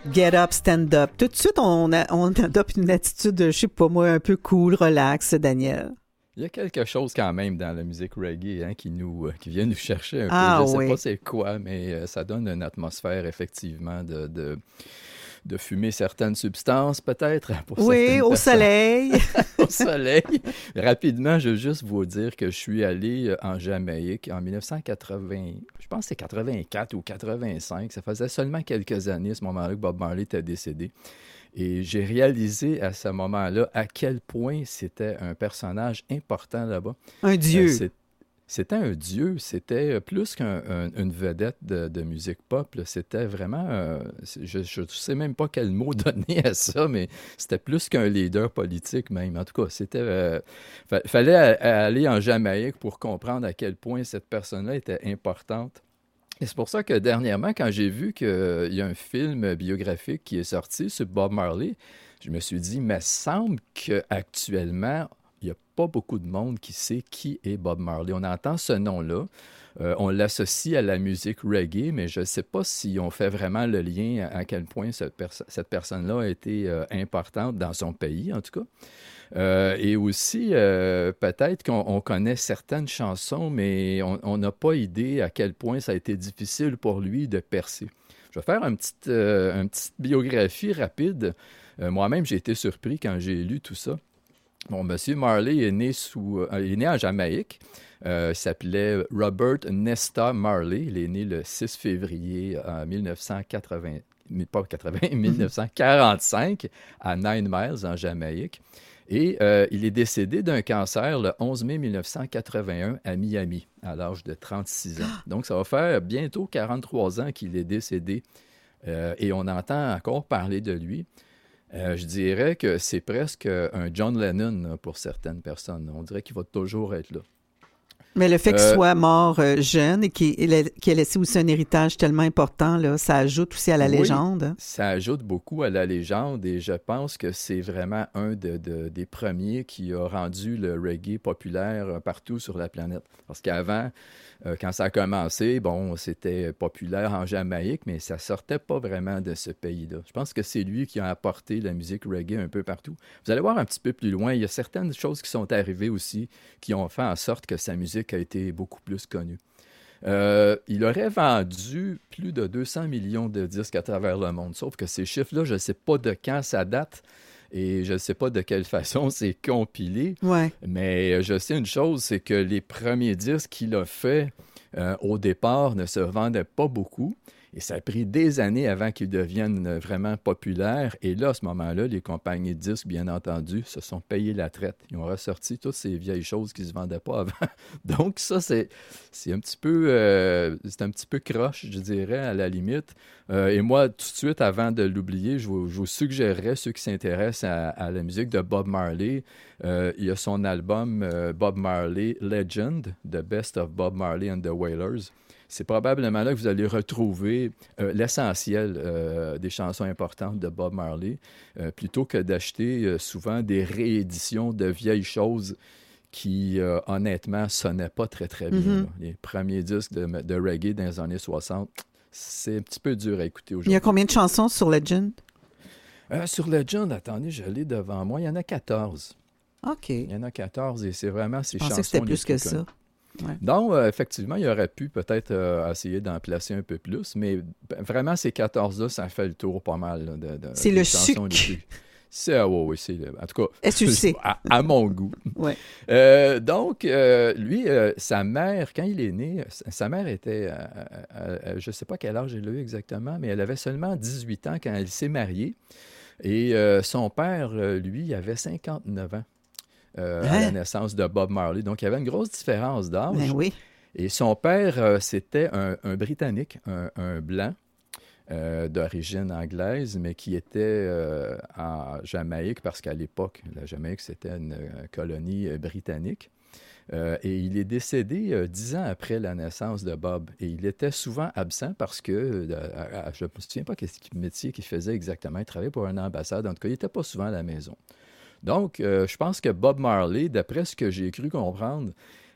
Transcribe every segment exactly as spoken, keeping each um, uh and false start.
Get up, stand up. Tout de suite, on, a, on adopte une attitude, je sais pas moi, un peu cool, relax, Daniel. Il y a quelque chose quand même dans la musique reggae hein, qui, nous, qui vient nous chercher un ah, peu. Je ne sais oui. pas c'est quoi, mais euh, ça donne une atmosphère effectivement de, de, de fumer certaines substances peut-être. Pour oui, au personnes. soleil. Au soleil. Rapidement, je veux juste vous dire que je suis allé en Jamaïque en dix-neuf cent quatre-vingts, je pense que c'est quatre-vingt-quatre ou quatre-vingt-cinq. Ça faisait seulement quelques années à ce moment-là que Bob Marley était décédé. Et j'ai réalisé à ce moment-là à quel point c'était un personnage important là-bas. Un dieu. Euh, c'est, c'était un dieu, c'était plus qu'une vedette de, de musique pop. Là. C'était vraiment, euh, je ne sais même pas quel mot donner à ça, mais c'était plus qu'un leader politique même. En tout cas, c'était, euh, fa- fallait aller en Jamaïque pour comprendre à quel point cette personne-là était importante. Et c'est pour ça que dernièrement, quand j'ai vu qu'il y a un film biographique qui est sorti sur Bob Marley, je me suis dit, mais semble qu'actuellement, il n'y a pas beaucoup de monde qui sait qui est Bob Marley. On entend ce nom-là, euh, on l'associe à la musique reggae, mais je ne sais pas si on fait vraiment le lien à, à quel point cette, perso- cette personne-là a été euh, importante dans son pays, en tout cas. Euh, et aussi, euh, peut-être qu'on on connaît certaines chansons, mais on n'a pas idée à quel point ça a été difficile pour lui de percer. Je vais faire une petite, euh, une petite biographie rapide. Euh, moi-même, j'ai été surpris quand j'ai lu tout ça. Bon, Monsieur Marley est né, sous, euh, il est né en Jamaïque. Euh, il s'appelait Robert Nesta Marley. Il est né le six février en dix-neuf cent quatre-vingts, pas quatre-vingts, dix-neuf cent quarante-cinq à Nine Miles en Jamaïque. Et euh, il est décédé d'un cancer le onze mai dix-neuf cent quatre-vingt-un à Miami, à l'âge de trente-six ans. Donc, ça va faire bientôt quarante-trois ans qu'il est décédé. Euh, et on entend encore parler de lui. Euh, je dirais que c'est presque un John Lennon là, pour certaines personnes. On dirait qu'il va toujours être là. Mais le fait qu'il Euh, soit mort euh, jeune et qu'il ait, qu'il ait laissé aussi un héritage tellement important, là, ça ajoute aussi à la oui, légende. Hein? Ça ajoute beaucoup à la légende et je pense que c'est vraiment un de, de, des premiers qui a rendu le reggae populaire partout sur la planète. Parce qu'avant, euh, quand ça a commencé, bon, c'était populaire en Jamaïque, mais ça sortait pas vraiment de ce pays-là. Je pense que c'est lui qui a apporté la musique reggae un peu partout. Vous allez voir un petit peu plus loin, il y a certaines choses qui sont arrivées aussi qui ont fait en sorte que sa musique a été beaucoup plus connue. Euh, il aurait vendu plus de deux cents millions de disques à travers le monde. Sauf que ces chiffres-là, je ne sais pas de quand ça date et je ne sais pas de quelle façon c'est compilé. Ouais. Mais je sais une chose, c'est que les premiers disques qu'il a faits euh, au départ ne se vendaient pas beaucoup. Et ça a pris des années avant qu'ils deviennent vraiment populaires. Et là, à ce moment-là, les compagnies de disques, bien entendu, se sont payées la traite. Ils ont ressorti toutes ces vieilles choses qui ne se vendaient pas avant. Donc ça, c'est, c'est, un petit peu, euh, c'est un petit peu croche, je dirais, à la limite. Euh, et moi, tout de suite, avant de l'oublier, je vous, je vous suggérerais, ceux qui s'intéressent à, à la musique de Bob Marley, euh, il y a son album euh, Bob Marley Legend, The Best of Bob Marley and the Wailers. C'est probablement là que vous allez retrouver euh, l'essentiel euh, des chansons importantes de Bob Marley, euh, plutôt que d'acheter euh, souvent des rééditions de vieilles choses qui, euh, honnêtement, sonnaient pas très, très bien. Mm-hmm. Les premiers disques de, de reggae dans les années soixante, c'est un petit peu dur à écouter aujourd'hui. Il y a combien de chansons sur Legend? Euh, sur Legend, attendez, je l'ai devant moi, il y en a quatorze. OK. Il y en a quatorze et c'est vraiment ces Je pensais chansons que c'était plus que connues. ça. Ouais. Donc, euh, effectivement, il aurait pu peut-être euh, essayer d'en placer un peu plus, mais ben, vraiment, ces quatorze-là, ça fait le tour pas mal. Là, de, de, c'est le sucre. Plus... C'est, ah, ouais, oui, c'est le... En tout cas, S U C. À, à mon goût. Ouais. Euh, donc, euh, lui, euh, sa mère, quand il est né, sa mère était, euh, euh, je ne sais pas quel âge elle a eu exactement, mais elle avait seulement dix-huit ans quand elle s'est mariée. Et euh, son père, lui, avait cinquante-neuf ans. Euh, hein? À la naissance de Bob Marley. Donc, il y avait une grosse différence d'âge. Ben oui. Et son père, euh, c'était un, un Britannique, un, un blanc euh, d'origine anglaise, mais qui était euh, en Jamaïque, parce qu'à l'époque, la Jamaïque, c'était une euh, colonie euh, britannique. Euh, et il est décédé euh, dix ans après la naissance de Bob. Et il était souvent absent parce que, euh, à, à, je ne me souviens pas quel métier qu'il faisait exactement. Il travaillait pour une ambassade. En tout cas, il n'était pas souvent à la maison. Donc, euh, je pense que Bob Marley, d'après ce que j'ai cru comprendre,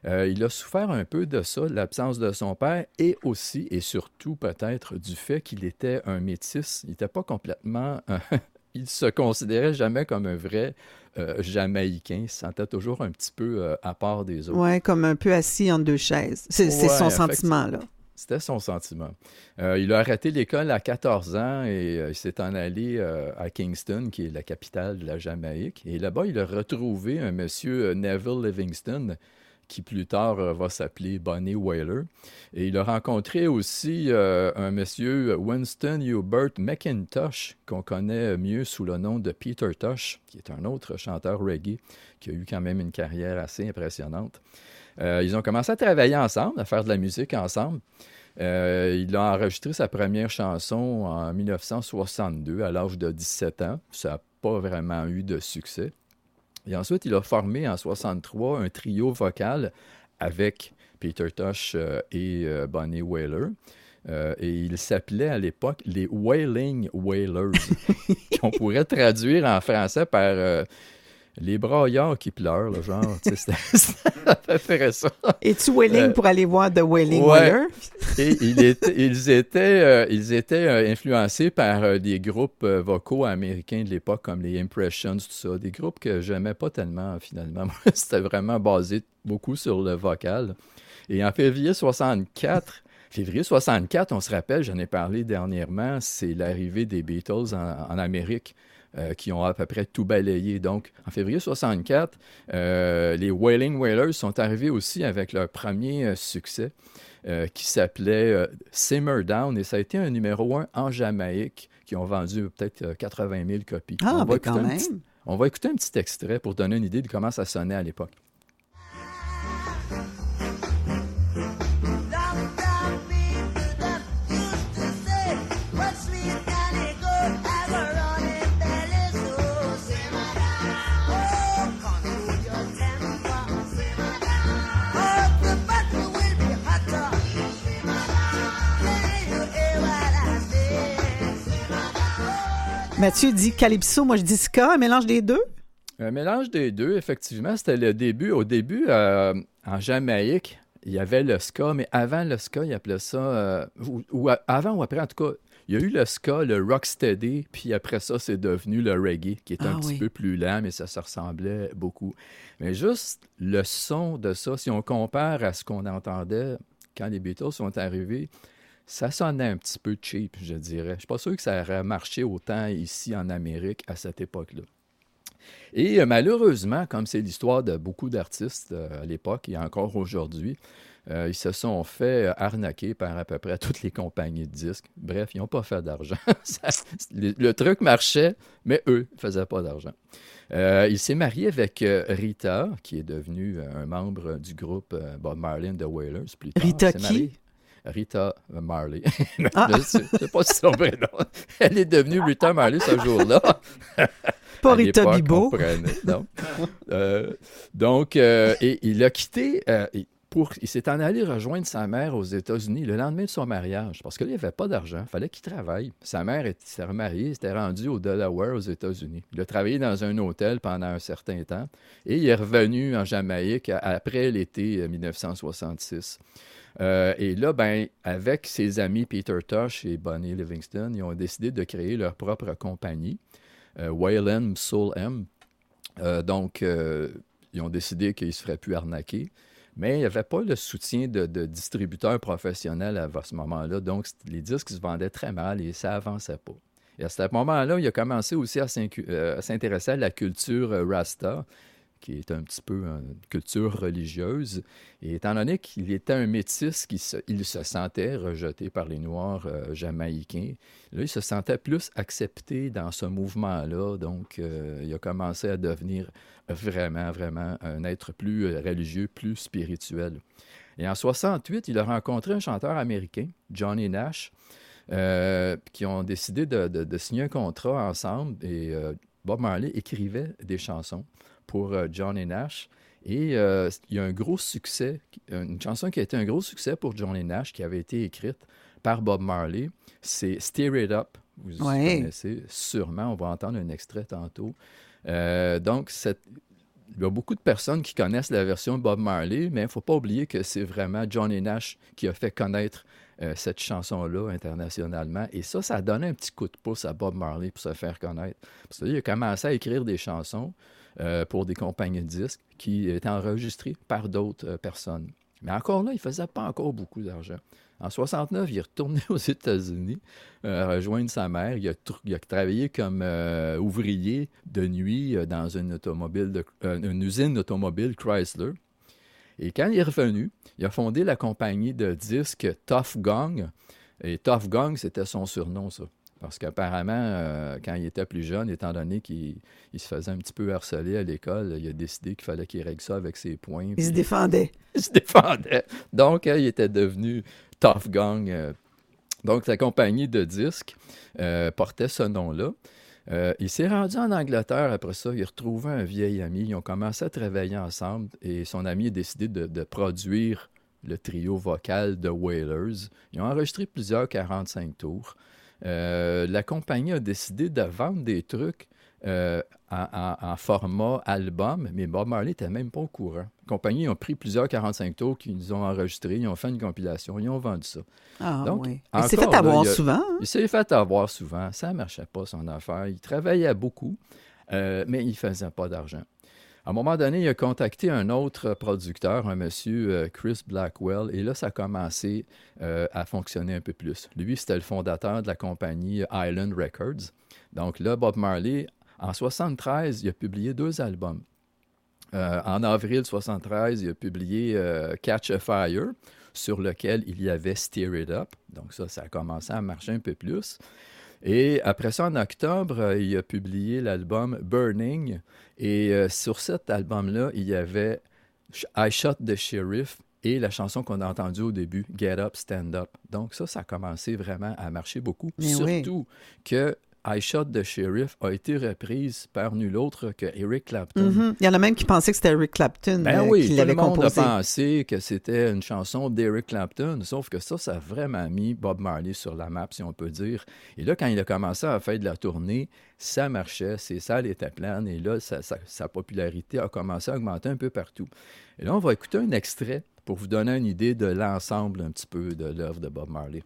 Euh, il a souffert un peu de ça, de l'absence de son père, et aussi, et surtout peut-être, du fait qu'il était un métis. Il n'était pas complètement... il se considérait jamais comme un vrai euh, Jamaïcain. Il se sentait toujours un petit peu euh, à part des autres. Oui, comme un peu assis entre deux chaises. C'est, Ouais, c'est son sentiment, là. C'était son sentiment. Euh, il a arrêté l'école à quatorze ans et euh, il s'est en allé euh, à Kingston, qui est la capitale de la Jamaïque. Et là-bas, il a retrouvé un monsieur Neville Livingston, qui plus tard euh, va s'appeler Bunny Wailer. Et il a rencontré aussi euh, un monsieur Winston Hubert McIntosh, qu'on connaît mieux sous le nom de Peter Tosh, qui est un autre chanteur reggae qui a eu quand même une carrière assez impressionnante. Euh, ils ont commencé à travailler ensemble, à faire de la musique ensemble. Euh, il a enregistré sa première chanson en dix-neuf cent soixante-deux, à l'âge de dix-sept ans. Ça n'a pas vraiment eu de succès. Et ensuite, il a formé en soixante-trois un trio vocal avec Peter Tosh euh, et euh, Bunny Wailer. Euh, et il s'appelait à l'époque les Wailing Wailers, qu'on pourrait traduire en français par euh, les braillards qui pleurent, là, genre. C'était à peu près ça. Es-tu willing euh, pour aller voir The Wailing ouais. Wailer? Et il était, ils étaient, euh, ils étaient euh, influencés par euh, des groupes euh, vocaux américains de l'époque, comme les Impressions, tout ça. Des groupes que j'aimais pas tellement, finalement. C'était vraiment basé beaucoup sur le vocal. Et en février soixante-quatre, février soixante-quatre, on se rappelle, j'en ai parlé dernièrement, c'est l'arrivée des Beatles en, en Amérique. Euh, qui ont à peu près tout balayé. Donc, en février soixante-quatre, euh, les Wailing Wailers sont arrivés aussi avec leur premier euh, succès euh, qui s'appelait euh, Simmer Down, et ça a été un numéro un en Jamaïque qui ont vendu peut-être euh, quatre-vingt mille copies. Ah, on, ben va quand même. petit, on va écouter un petit extrait pour donner une idée de comment ça sonnait à l'époque. Mathieu dit calypso, moi je dis ska, un mélange des deux? Un mélange des deux, effectivement. C'était le début. Au début, euh, en Jamaïque, il y avait le ska, mais avant le ska, ils appelaient ça... Euh, ou, ou avant ou après, en tout cas, il y a eu le ska, le rocksteady, puis après ça, c'est devenu le reggae, qui est un ah, petit oui. peu plus lent, mais ça se ressemblait beaucoup. Mais juste le son de ça, si on compare à ce qu'on entendait quand les Beatles sont arrivés, ça sonnait un petit peu cheap, je dirais. Je ne suis pas sûr que ça aurait marché autant ici en Amérique à cette époque-là. Et euh, malheureusement, comme c'est l'histoire de beaucoup d'artistes euh, à l'époque et encore aujourd'hui, euh, ils se sont fait arnaquer par à peu près toutes les compagnies de disques. Bref, ils n'ont pas fait d'argent. Ça, le, le truc marchait, mais eux ne faisaient pas d'argent. Euh, il s'est marié avec euh, Rita, qui est devenue euh, un membre du groupe euh, Bob Marley and the Wailers plus tard. Rita qui? Rita Marley. Ah. Je ne sais pas si c'est son vrai nom. Elle est devenue Rita Marley ce jour-là. Pas Rita Bibo. Non. Euh, donc, euh, et il a quitté... Euh, pour, il s'est en allé rejoindre sa mère aux États-Unis le lendemain de son mariage, parce qu'il n'y avait pas d'argent. Il fallait qu'il travaille. Sa mère s'est remariée, il s'était rendu au Delaware, aux États-Unis. Il a travaillé dans un hôtel pendant un certain temps, et il est revenu en Jamaïque après l'été dix-neuf cent soixante-six. Euh, et là, ben, avec ses amis Peter Tosh et Bunny Livingston, ils ont décidé de créer leur propre compagnie, euh, Wailing Soul M. Euh, donc, euh, ils ont décidé qu'ils ne se feraient plus arnaquer, mais il n'y avait pas le soutien de, de distributeurs professionnels à, à ce moment-là. Donc, les disques se vendaient très mal et ça n'avançait pas. Et à ce moment-là, il a commencé aussi à, euh, à s'intéresser à la culture euh, Rasta, qui est un petit peu une culture religieuse. Et étant donné qu'il était un métis, qu'il se, il se sentait rejeté par les Noirs euh, jamaïcains, là, il se sentait plus accepté dans ce mouvement-là. Donc, euh, il a commencé à devenir vraiment, vraiment un être plus religieux, plus spirituel. Et en soixante-huit, il a rencontré un chanteur américain, Johnny Nash, euh, qui ont décidé de, de, de signer un contrat ensemble. Et euh, Bob Marley écrivait des chansons pour euh, Johnny Nash. Et euh, il y a un gros succès, une chanson qui a été un gros succès pour Johnny Nash, qui avait été écrite par Bob Marley. C'est Stir It Up. Vous ouais. connaissez sûrement. On va entendre un extrait tantôt. Euh, donc, cette, il y a beaucoup de personnes qui connaissent la version de Bob Marley, mais il ne faut pas oublier que c'est vraiment Johnny Nash qui a fait connaître euh, cette chanson-là internationalement. Et ça, ça a donné un petit coup de pouce à Bob Marley pour se faire connaître. Parce qu'il a commencé à écrire des chansons euh, pour des compagnies de disques qui étaient enregistrées par d'autres euh, personnes. Mais encore là, il ne faisait pas encore beaucoup d'argent. En soixante-neuf, il est retourné aux États-Unis, euh, rejoindre sa mère. Il a, tr- il a travaillé comme euh, ouvrier de nuit euh, dans une, automobile de, euh, une usine d'automobile Chrysler. Et quand il est revenu, il a fondé la compagnie de disques Tuff Gong. Et Tuff Gong, c'était son surnom, ça. Parce qu'apparemment, euh, quand il était plus jeune, étant donné qu'il il se faisait un petit peu harceler à l'école, il a décidé qu'il fallait qu'il règle ça avec ses poings. Il puis, se défendait. Il se défendait. Donc, euh, il était devenu Tuff Gong. Euh, donc, la compagnie de disques euh, portait ce nom-là. Euh, il s'est rendu en Angleterre après ça. Il a retrouvé un vieil ami. Ils ont commencé à travailler ensemble et son ami a décidé de, de produire le trio vocal de Wailers. Ils ont enregistré plusieurs quarante-cinq tours. Euh, la compagnie a décidé de vendre des trucs euh, en, en, en format album, mais Bob Marley n'était même pas au courant. La compagnie a pris plusieurs quarante-cinq tours qu'ils ont enregistrés, ils ont fait une compilation, ils ont vendu ça. Ah Donc, oui. Il s'est fait encore, avoir là, il a- souvent. hein? Il s'est fait avoir souvent. Ça ne marchait pas, son affaire. Il travaillait beaucoup, euh, mais il ne faisait pas d'argent. À un moment donné, il a contacté un autre producteur, un monsieur euh, Chris Blackwell, et là, ça a commencé euh, à fonctionner un peu plus. Lui, c'était le fondateur de la compagnie Island Records. Donc là, Bob Marley, en soixante-treize, il a publié deux albums. Euh, en avril soixante-treize, il a publié euh, Catch a Fire, sur lequel il y avait Steer It Up. Donc ça, ça a commencé à marcher un peu plus. Et après ça, en octobre, euh, il a publié l'album Burning. Et euh, sur cet album-là, il y avait I Shot the Sheriff et la chanson qu'on a entendue au début, Get Up, Stand Up. Donc ça, ça a commencé vraiment à marcher beaucoup. Mais Surtout que I Shot the Sheriff a été reprise par nul autre que Eric Clapton. Mhm. Il y en a même qui pensaient que c'était Eric Clapton Ben euh, oui, qui tout l'avait le monde composé. a pensé que c'était une chanson d'Eric Clapton, sauf que ça, ça a vraiment mis Bob Marley sur la map, si on peut dire. Et là, quand il a commencé à faire de la tournée, ça marchait, ses salles étaient pleines, et là, ça- ça- sa popularité a commencé à augmenter un peu partout. Et là, on va écouter un extrait pour vous donner une idée de l'ensemble un petit peu de l'œuvre de Bob Marley.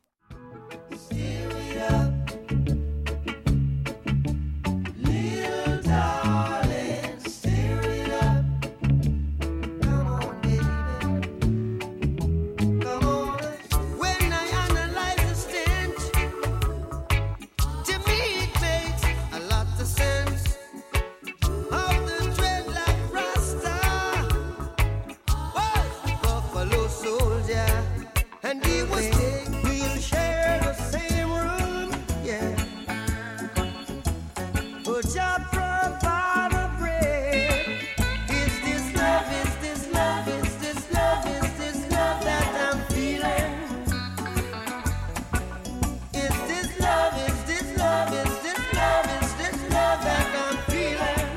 When I analyze the stench, to me it makes a lot of sense. Of the dreadlock Rasta was the Buffalo Soldier, and he was taken. We'll share the same room, yeah. But Jah provide a bread. Is this love? Is this love? Is this love? Is this love that I'm feeling? Is this love? Is this love? Is this love? Is this love that I'm feeling?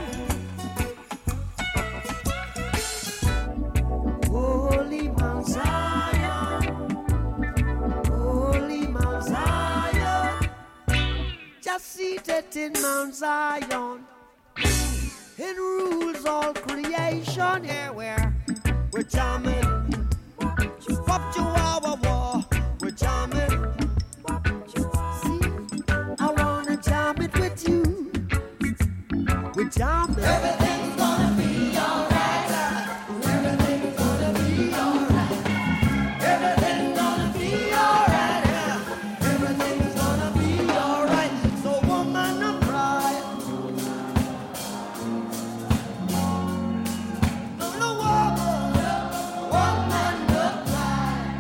Holy Mount Zion, Holy Mount Zion, just seated in Mount Zion, it rules all creation. Here where we're jamming, Wop Chihuahua war, we're jamming. See, I wanna jam it with you. We're jamming. Everything's gonna be alright. Everything's gonna be alright. Everything's gonna be alright. Everything's gonna be alright. So woman, don't cry. No, no, woman, woman, don't cry.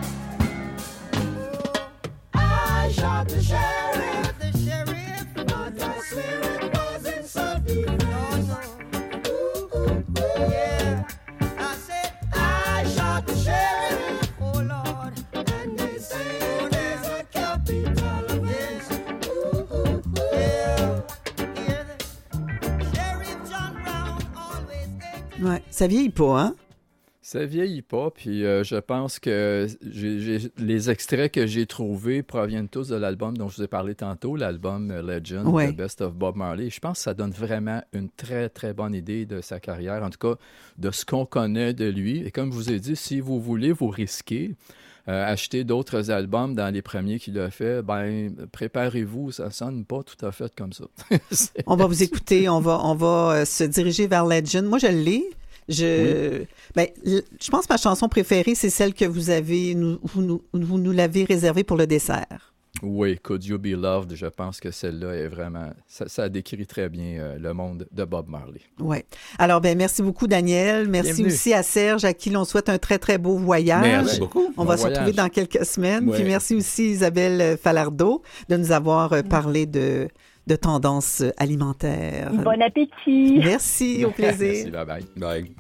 I shot the sheriff, the sheriff, but I swear it wasn't so deep. No, no. Ooh, ooh, ooh, yeah. I said I shot the sheriff, oh Lord, and they say there's a capital offense. Ooh, ooh, ooh, yeah. Yeah, the Sheriff John Brown always acted. Ouais. Ça vieillit pas, hein? Ça vieillit pas, puis euh, je pense que j'ai, j'ai- les extraits que j'ai trouvés proviennent tous de l'album dont je vous ai parlé tantôt, l'album euh, Legend, Ouais. The Best of Bob Marley. Je pense que ça donne vraiment une très, très bonne idée de sa carrière, en tout cas de ce qu'on connaît de lui. Et comme je vous ai dit, si vous voulez vous risquer, euh, acheter d'autres albums dans les premiers qu'il a fait, ben préparez-vous, ça sonne pas tout à fait comme ça. C'est- On va vous écouter, on va, on va euh, se diriger vers Legend. Moi, je l'ai. Je, ben, l- je pense que ma chanson préférée, c'est celle que vous avez, nous, vous, nous, vous nous l'avez réservée pour le dessert. Oui, Could You Be Loved, je pense que celle-là est vraiment, ça, ça décrit très bien euh, le monde de Bob Marley. Ouais. Alors, ben, merci beaucoup, Daniel. Merci Bienvenue. aussi à Serge, à qui l'on souhaite un très, très beau voyage. Merci beaucoup. On Bon va se voyage. retrouver dans quelques semaines. Ouais. Puis merci aussi Isabelle Falardeau de nous avoir euh, parlé de, de tendances alimentaires. Bon appétit! Merci, au plaisir. Merci, bye bye. Bye.